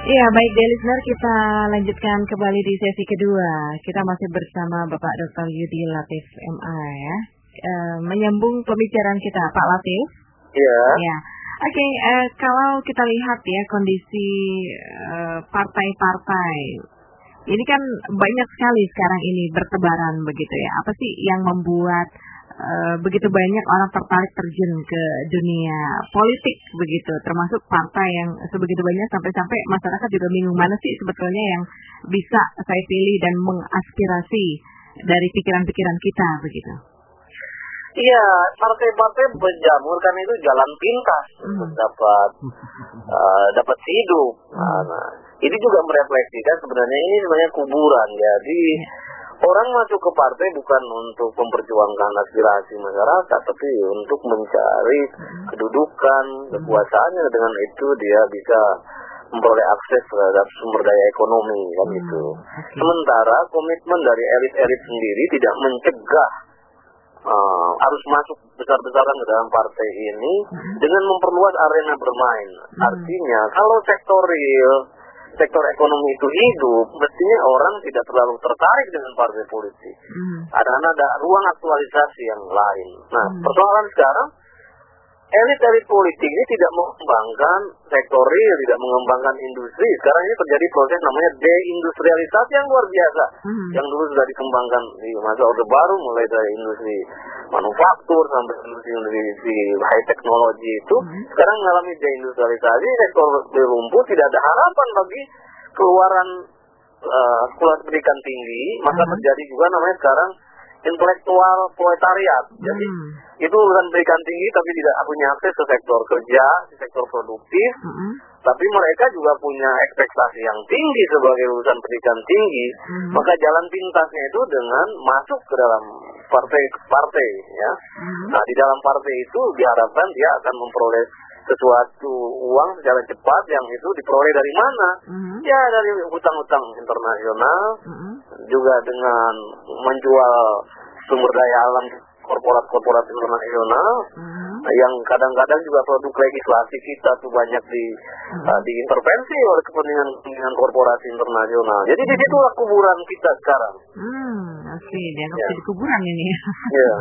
Iya, baik deh listener, kita lanjutkan kembali di sesi kedua. Kita masih bersama Bapak Dr. Yudi Latif MA ya. Menyambung pembicaraan kita, Pak Latif. Iya. Ya. Oke, kalau kita lihat ya kondisi partai-partai, ini kan banyak sekali sekarang ini bertebaran begitu ya. Apa sih yang membuat begitu banyak orang tertarik terjun ke dunia politik begitu, termasuk partai yang sebegitu banyak sampai-sampai masyarakat juga bingung mana sih sebetulnya yang bisa saya pilih dan mengaspirasi dari pikiran-pikiran kita begitu. Iya, partai-partai berjamur kan itu jalan pintas untuk dapat hidup. Nah, ini juga merefleksikan sebenarnya ini sebenarnya kuburan. Jadi orang masuk ke partai bukan untuk memperjuangkan aspirasi masyarakat, tapi untuk mencari kedudukan, kekuasaannya. Dengan itu dia bisa memperoleh akses terhadap sumber daya ekonomi, kan itu. Sementara komitmen dari elit-elit sendiri tidak mencegah harus masuk besar-besaran ke dalam partai ini dengan memperluas arena bermain. Artinya kalau sektor ekonomi itu hidup, mestinya orang tidak terlalu tertarik dengan partai politik. Ada ruang aktualisasi yang lain. Nah, persoalan sekarang, elit-elit politik ini tidak mengembangkan sektor real, tidak mengembangkan industri. Sekarang ini terjadi proses namanya deindustrialisasi yang luar biasa. Yang dulu sudah dikembangkan di masa Orde Baru, mulai dari industri manufaktur sampai industri high technology itu. Sekarang mengalami deindustrialisasi, sektor lumpuh, tidak ada harapan bagi keluaran sekolah pendidikan tinggi. Maka terjadi juga namanya sekarang intelektual proletariat. Jadi itu urusan pendidikan tinggi tapi tidak punya akses ke sektor kerja, ke sektor produktif. Tapi mereka juga punya ekspektasi yang tinggi sebagai lulusan pendidikan tinggi. Maka jalan pintasnya itu dengan masuk ke dalam partai ya. Nah, di dalam partai itu diharapkan dia akan memperoleh sesuatu uang secara cepat, yang itu diperoleh dari mana? Ya dari hutang-hutang internasional, juga dengan menjual sumber daya alam korporat-korporat internasional, yang kadang-kadang juga produk legislasi kita tuh banyak diintervensi oleh kepentingan korporasi internasional. Jadi di situlah kuburan kita sekarang. Asli, dianggap jadi kuburan ini. Iya.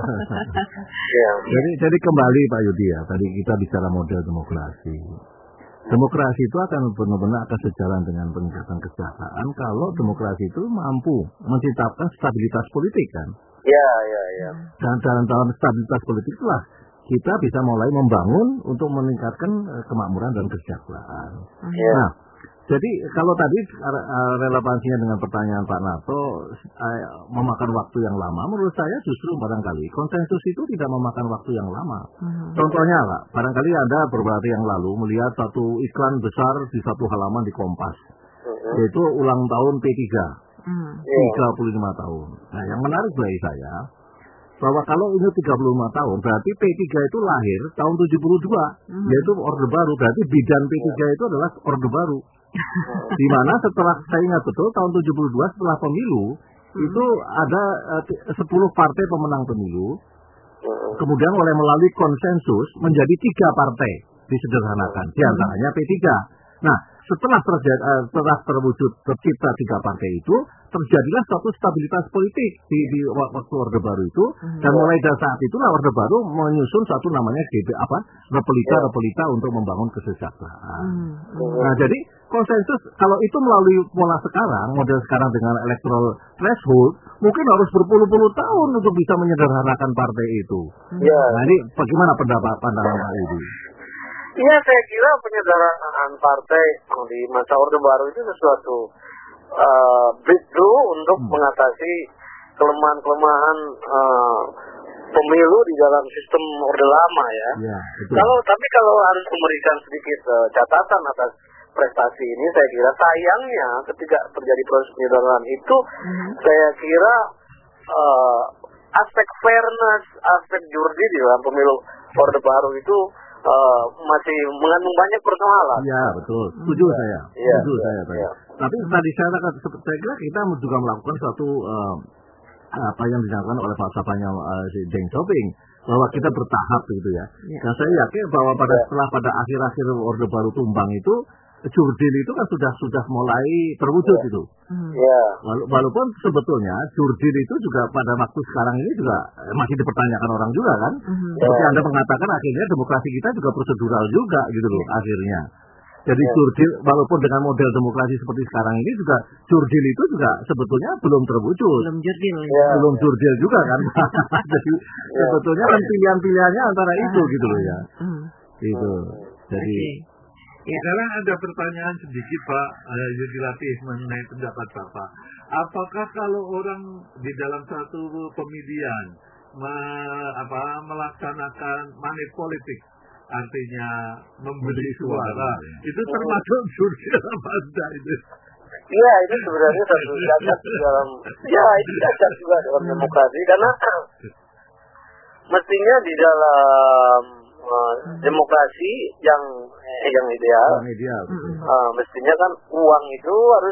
Jadi kembali Pak Yudi ya, tadi kita bicara model demokrasi. Demokrasi itu akan benar-benar akan sejalan dengan peningkatan kesejahteraan kalau demokrasi itu mampu menciptakan stabilitas politik kan. Ya. Dan dalam stabilitas politik itulah kita bisa mulai membangun untuk meningkatkan kemakmuran dan kesejahteraan. Nah, jadi kalau tadi relevansinya dengan pertanyaan Pak Narto memakan waktu yang lama, menurut saya justru barangkali konsensus itu tidak memakan waktu yang lama. Contohnya Pak, barangkali Anda beberapa hari yang lalu melihat satu iklan besar di satu halaman di Kompas, yaitu ulang tahun P3, 35 tahun. Nah, yang menarik bagi saya bahwa kalau ini 35 tahun, berarti P3 itu lahir tahun 72, yaitu Orde Baru. Berarti bidan P3 itu adalah Orde Baru. Di mana setelah, saya ingat betul, tahun 72 setelah pemilu, itu ada 10 partai pemenang pemilu, kemudian melalui konsensus menjadi 3 partai disederhanakan, di antaranya P3. Nah, setelah terwujud tercipta 3 partai itu, terjadilah suatu stabilitas politik di waktu Orde Baru itu, dan mulai dari saat itulah Orde Baru menyusun satu namanya repelita untuk membangun kesejahteraan. Nah, jadi konsensus kalau itu melalui pola sekarang, model sekarang dengan electoral threshold, mungkin harus berpuluh-puluh tahun untuk bisa menyederhanakan partai itu. Nah, ini bagaimana pandangan Pak Yudi? Iya, saya kira penyederhanaan partai di masa Orde Baru itu sesuatu breakthrough untuk mengatasi kelemahan-kelemahan pemilu di dalam sistem Orde Lama ya. Tapi kalau harus memberikan sedikit catatan atas prestasi ini, saya kira sayangnya ketika terjadi proses penyederhanaan itu, saya kira aspek fairness, aspek jurdi di dalam pemilu Orde Baru itu masih mengandung banyak persoalan. Iya, betul. Setuju saya. Tapi tadi saya kira kita juga melakukan suatu apa yang dilakukan oleh falsafahnya Deng Xiaoping, bahwa kita bertahap gitu ya. Dan saya yakin bahwa pada akhir-akhir Orde Baru tumbang itu jurdil itu kan sudah mulai terwujud itu. Ya. Walaupun sebetulnya jurdil itu juga pada waktu sekarang ini juga masih dipertanyakan orang juga kan. Seperti Anda mengatakan akhirnya demokrasi kita juga prosedural juga gitu loh akhirnya. Jadi jurdil walaupun dengan model demokrasi seperti sekarang ini juga jurdil itu juga sebetulnya belum terwujud. Belum jurdil juga kan. Jadi sebetulnya kan pilihan-pilihannya antara itu gitu loh ya. Gitu. Jadi sekarang ada pertanyaan sedikit Pak Yudi Latif mengenai pendapat Bapak. Apakah kalau orang di dalam satu pemilihan melaksanakan money politik, artinya membeli suara, itu termasuk jurdil apa enggak itu? Iya, itu sebenarnya satu cacat dalam, itu cacat juga dalam demokrasi, karena mestinya di dalam demokrasi yang ideal, mestinya kan uang itu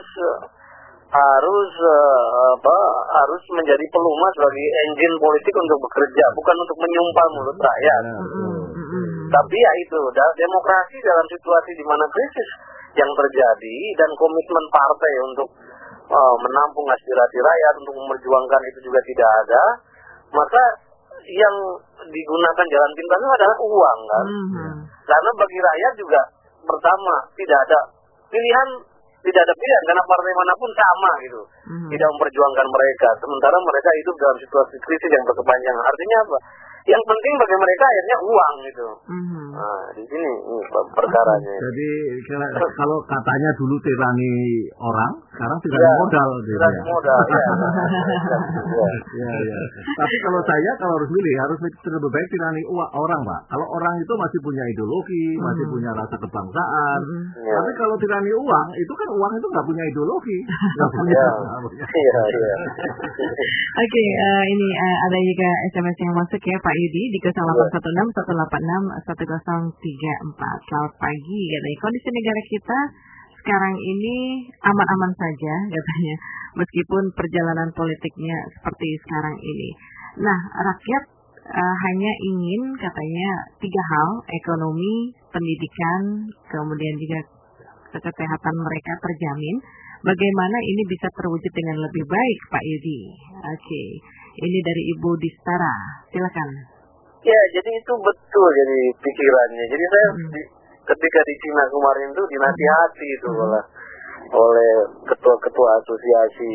harus menjadi pelumas bagi engine politik untuk bekerja, bukan untuk menyumpah mulut rakyat. Tapi ya itu, demokrasi dalam situasi di mana krisis yang terjadi dan komitmen partai untuk menampung aspirasi rakyat, untuk memperjuangkan itu juga tidak ada, maka yang digunakan jalan pintasnya adalah uang kan. Karena bagi rakyat juga pertama tidak ada pilihan karena partai manapun sama gitu. Tidak memperjuangkan mereka, sementara mereka hidup dalam situasi krisis yang berkepanjangan. Artinya apa? Yang penting bagi mereka akhirnya uang gitu. Nah, di sini perkaranya. Jadi kalau katanya dulu tirani orang, sekarang tirani modal. Tirani modal. Tapi kalau harus milih, harus lebih baik tirani orang, Pak. Kalau orang itu masih punya ideologi, masih punya rasa kebangsaan. Tapi kalau tirani uang, itu kan uang itu nggak punya ideologi. Oke, ini ada juga SMS yang masuk ya Pak Yudi di 0816 186 1034. Selamat pagi, katanya kondisi negara kita sekarang ini aman-aman saja katanya, meskipun perjalanan politiknya seperti sekarang ini. Nah, rakyat hanya ingin katanya 3 hal, ekonomi, pendidikan, kemudian juga kesehatan mereka terjamin. Bagaimana ini bisa terwujud dengan lebih baik Pak Yudi? Oke, ini dari Ibu Distara, silakan. Ya, jadi itu betul jadi pikirannya. Jadi saya ketika di Cina kemarin itu dinasihati itu oleh ketua-ketua asosiasi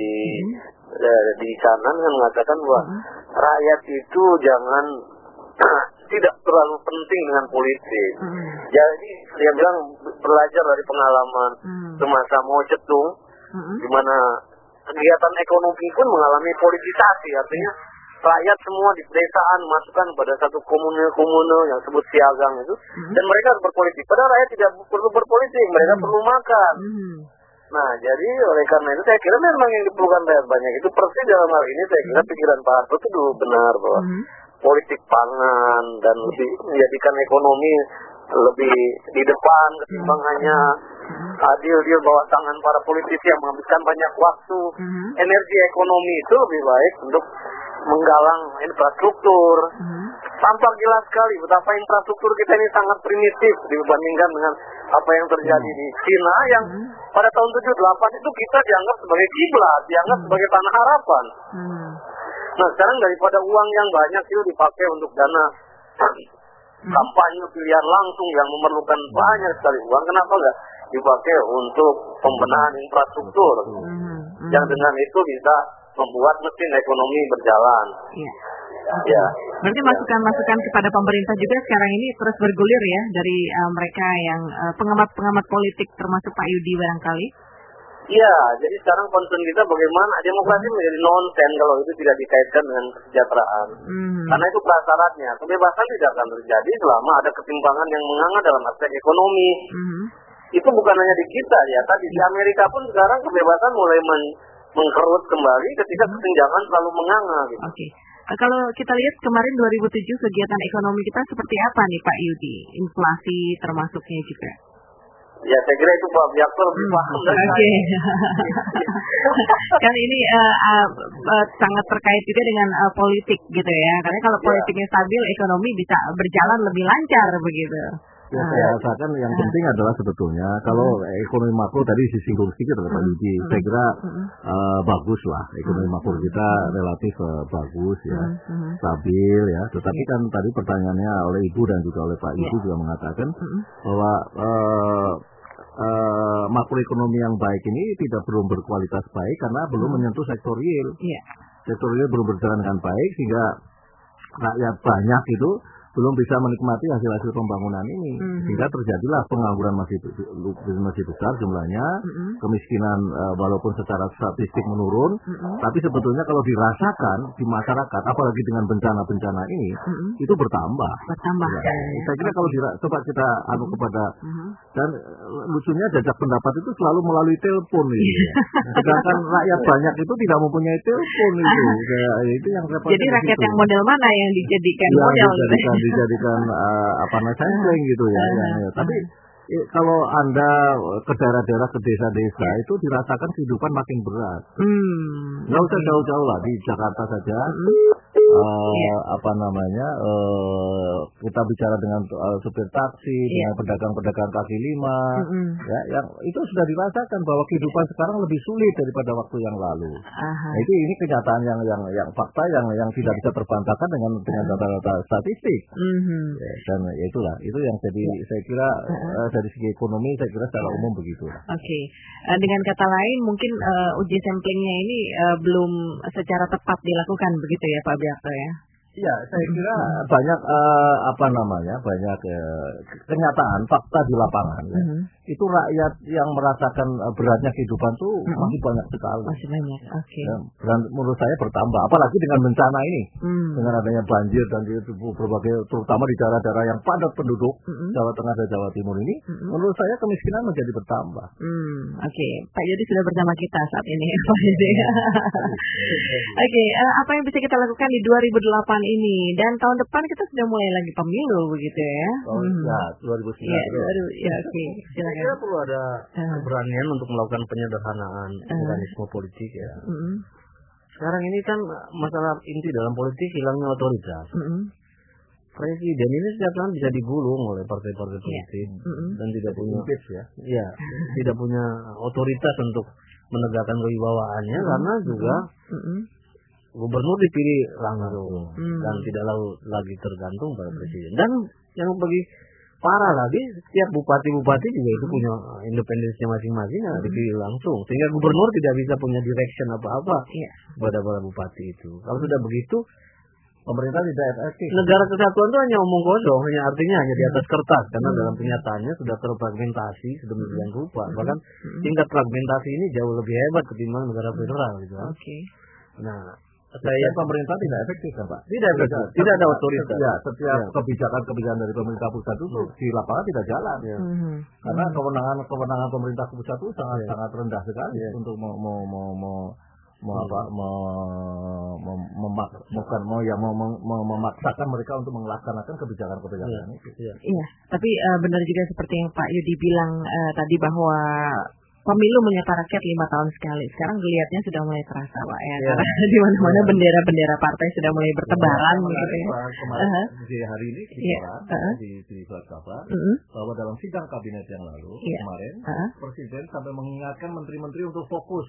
di sana yang mengatakan bahwa rakyat itu jangan tidak terlalu penting dengan politik. Jadi dia bilang belajar dari pengalaman semasa Mao Zedong, di mana kegiatan ekonomi pun mengalami politisasi, artinya rakyat semua di pedesaan masukkan pada satu komune yang disebut siagang itu, dan mereka harus berpolitik. Padahal rakyat tidak perlu berpolitik, mereka perlu makan. Nah, jadi oleh karena itu saya kira memang yang diperlukan rakyat banyak itu persis dalam hal ini. Saya kira pikiran Pak Harto itu dulu benar bahwa politik pangan dan lebih menjadikan ekonomi lebih di depan ketimbang hanya adil bawah tangan para politisi yang menghabiskan banyak waktu. Energi ekonomi itu lebih baik untuk menggalang infrastruktur. Tampak jelas sekali betapa infrastruktur kita ini sangat primitif dibandingkan dengan apa yang terjadi di Cina yang pada tahun 78 itu kita dianggap sebagai kiblat, dianggap sebagai tanah harapan. Nah, sekarang daripada uang yang banyak itu dipakai untuk dana kampanye pilihan langsung yang memerlukan banyak sekali uang, kenapa enggak dipakai untuk pembenahan infrastruktur yang dengan itu bisa membuat mesin ekonomi berjalan. Ya. Berarti masukan-masukan kepada pemerintah juga sekarang ini terus bergulir ya dari mereka yang pengamat-pengamat politik termasuk Pak Yudi barangkali. Iya, jadi sekarang concern kita bagaimana demokrasi menjadi nonsen kalau itu tidak dikaitkan dengan kesejahteraan. Karena itu prasyaratnya. Kebebasan tidak akan terjadi selama ada ketimpangan yang menganga dalam aspek ekonomi. Itu bukan hanya di kita ya, tadi di Amerika pun sekarang kebebasan mulai mengkerut kembali ketika kesenjangan selalu menganga gitu. Oke. Kalau kita lihat kemarin 2007 kegiatan ekonomi kita seperti apa nih Pak Yudi? Inflasi termasuknya juga. Ya, saya kira itu Pak Biaktor lebih paham dari saya. Kan ini sangat terkait juga dengan politik gitu ya. Karena kalau politiknya stabil, ekonomi bisa berjalan lebih lancar begitu. Ya, saya rasakan yang penting adalah sebetulnya kalau ekonomi makro tadi disinggung sedikit oleh Pak Yudi, saya kira bagus lah ekonomi makro kita relatif bagus ya, stabil ya. Tetapi kan tadi pertanyaannya oleh Ibu dan juga oleh Pak Yudi juga mengatakan bahwa makroekonomi yang baik ini belum berkualitas baik karena belum menyentuh sektor real. Sektor real belum berjalan dengan baik sehingga rakyat banyak itu belum bisa menikmati hasil-hasil pembangunan ini, sehingga terjadilah pengangguran masih besar jumlahnya, kemiskinan walaupun secara statistik menurun, tapi sebetulnya kalau dirasakan di masyarakat, apalagi dengan bencana-bencana ini, itu bertambah. Ya. Saya kira kalau coba kita kepada dan lucunya jajak pendapat itu selalu melalui telepon ini. Sedangkan rakyat banyak itu tidak mempunyai telepon itu. Itu yang jadi rakyat yang model mana yang dijadikan model? Dijadikan sampling gitu ya. Tapi kalau Anda ke daerah-daerah, ke desa-desa itu dirasakan kehidupan makin berat. Nggak usah jauh-jauh lah, di Jakarta saja. Kita bicara dengan supir taksi, dengan pedagang-pedagang kaki lima, ya, yang itu sudah dirasakan bahwa kehidupan sekarang lebih sulit daripada waktu yang lalu. Nah, ini kenyataan yang fakta yang tidak bisa terbantahkan dengan data-data statistik. Ya, dan ya itulah, itu yang jadi saya kira dari segi ekonomi saya kira secara umum begitu. Oke. Dengan kata lain mungkin uji samplingnya ini belum secara tepat dilakukan begitu ya Pak Biakto ya? Iya, saya kira banyak banyak kenyataan fakta di lapangan. Ya. Itu rakyat yang merasakan beratnya kehidupan tuh masih banyak sekali. Masih banyak. Oke. Dan menurut saya bertambah, apalagi dengan bencana ini, dengan adanya banjir dan berbagai, terutama di daerah-daerah yang padat penduduk, Jawa Tengah dan Jawa Timur ini, menurut saya kemiskinan menjadi bertambah. Oke, Pak Yudi sudah bersama kita saat ini, Pak Yudi. Oke, apa yang bisa kita lakukan di 2008 ini, dan tahun depan kita sudah mulai lagi pemilu begitu ya? Ya, 2009. Ya, oke. Silakan. Saya perlu ada keberanian untuk melakukan penyederhanaan mekanisme politik ya. Sekarang ini kan masalah inti dalam politik hilangnya otoritas. Presiden ini setiap saat bisa digulung oleh partai-partai politik dan tidak punya tidak punya otoritas untuk menegakkan kewibawaannya karena juga gubernur dipilih langsung dan tidak lagi tergantung pada presiden. Dan yang bagi parah lagi, setiap bupati-bupati juga itu punya independensinya masing-masing yang dipilih langsung, sehingga gubernur tidak bisa punya direction apa-apa pada para bupati itu. Kalau sudah begitu, pemerintah tidak efektif. Negara kesatuan itu hanya omong kosong, artinya hanya di atas kertas, karena dalam kenyataannya sudah terfragmentasi sedemikian rupa. Bahkan tingkat fragmentasi ini jauh lebih hebat ketimbang negara federal gitu. Nah, saya pemerintah tidak efektif kan Pak? Tidak efektif, tidak ada otoritas. Ya, setiap kebijakan dari pemerintah pusat itu di lapangan tidak jalan. Karena kewenangan pemerintah pusat itu sangat rendah sekali untuk memaksakan mereka untuk melaksanakan kebijakan-kebijakan itu. Iya, tapi benar juga seperti yang Pak Yudi bilang tadi bahwa pemilu menyapa rakyat 5 tahun sekali. Sekarang geliatnya sudah mulai terasa, Pak ya. Karena di mana-mana bendera-bendera partai sudah mulai bertebaran gitu ya. Di hari ini di surat kabar bahwa dalam sidang kabinet yang lalu kemarin Presiden sampai mengingatkan menteri-menteri untuk fokus.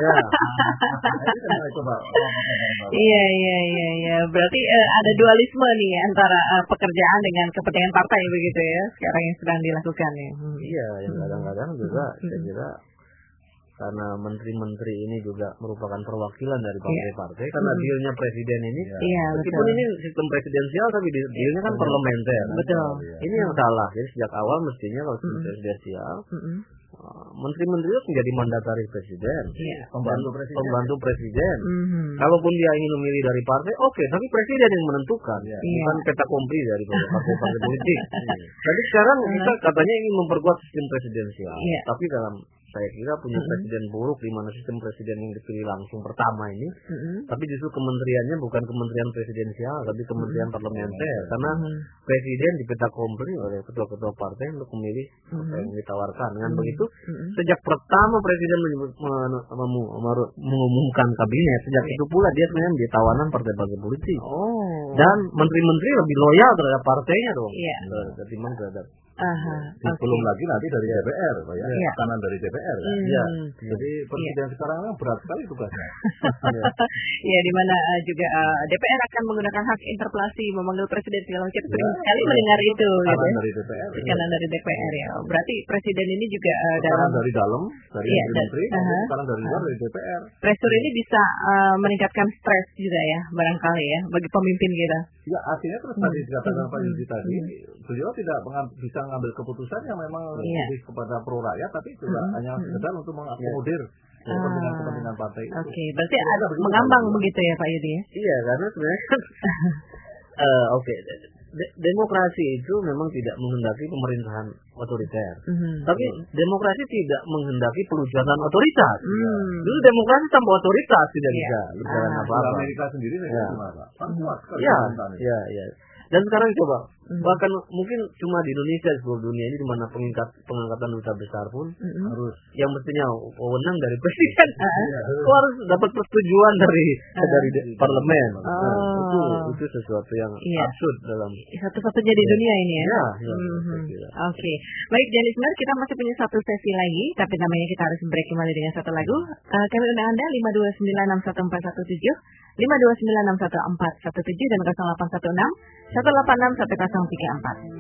Iya. Berarti ada dualisme nih antara pekerjaan dengan kepentingan partai begitu ya. Sekarang yang sedang dilakukan ya. Iya, yang kadang-kadang juga saya kira karena menteri-menteri ini juga merupakan perwakilan dari partai-partai, karena dealnya presiden ini, meskipun ini sistem presidensial tapi dealnya kan parlementer. Betul. Ini yang salah. Jadi sejak awal mestinya kalau sistem presidensial, menteri-menteri itu menjadi mandataris presiden, pembantu presiden. Kalaupun dia ingin memilih dari partai, oke, tapi presiden yang menentukan, bukan peta kompli dari partai-partai politik. Jadi sekarang kita katanya ingin memperkuat sistem presidensial, tapi dalam saya kira punya presiden buruk di mana sistem presiden yang dipilih langsung pertama ini, tapi justru kementeriannya bukan kementerian presidensial, tapi kementerian parlementer, karena presiden dipeta kompli oleh ketua-ketua partai untuk memilih apa yang ditawarkan. Dengan begitu, sejak pertama presiden mengumumkan kabinet, sejak itu pula dia sebenarnya menjadi tawanan partai-partai politik. Dan menteri-menteri lebih loyal terhadap partainya dong, ketimbang terhadap Belum lagi nanti dari DPR, Pak ya, tekanan dari DPR kan. Jadi presiden sekarang berat sekali tugasnya. Ya, di mana juga DPR akan menggunakan hak interpelasi memanggil presiden segala macam. Sering sekali mendengar itu. Tekanan dari DPR. Tekanan dari DPR ya. Berarti presiden ini juga tekanan dari dalam, dari menteri, tekanan dari luar dari DPR. Pressure ini bisa meningkatkan stres juga ya, barangkali ya, bagi pemimpin kita. Ya, artinya terus tadi dikatakan Pak Yudi tadi, beliau tidak bisa mengambil keputusan yang memang lebih kepada pro rakyat, tapi juga hanya sekedar untuk mengakomodir kepentingan partai itu. Oke, berarti ada mengambang begitu ya Pak Yudi ya? Iya, karena sebenarnya kan demokrasi itu memang tidak menghendaki pemerintahan otoriter. Tapi demokrasi tidak menghendaki pelujakan otoritas. Dulu demokrasi tanpa otoritas tidak bisa berjalan apa-apa. Amerika sendiri gimana? Kuat sekali. Iya. Dan sekarang coba, bahkan mungkin cuma di Indonesia, seluruh dunia ini di mana pengangkatan duta besar pun harus yang mestinya wewenang dari presiden, harus dapat persetujuan dari parlemen. Itu sesuatu yang absurd dalam satu-satunya di dunia ini ya. Oke. Baik, Janismer, kita masih punya satu sesi lagi, tapi namanya kita harus break kembali dengan satu lagu. Kami undang Anda 5296117, 529611417 dan 0816 1861034.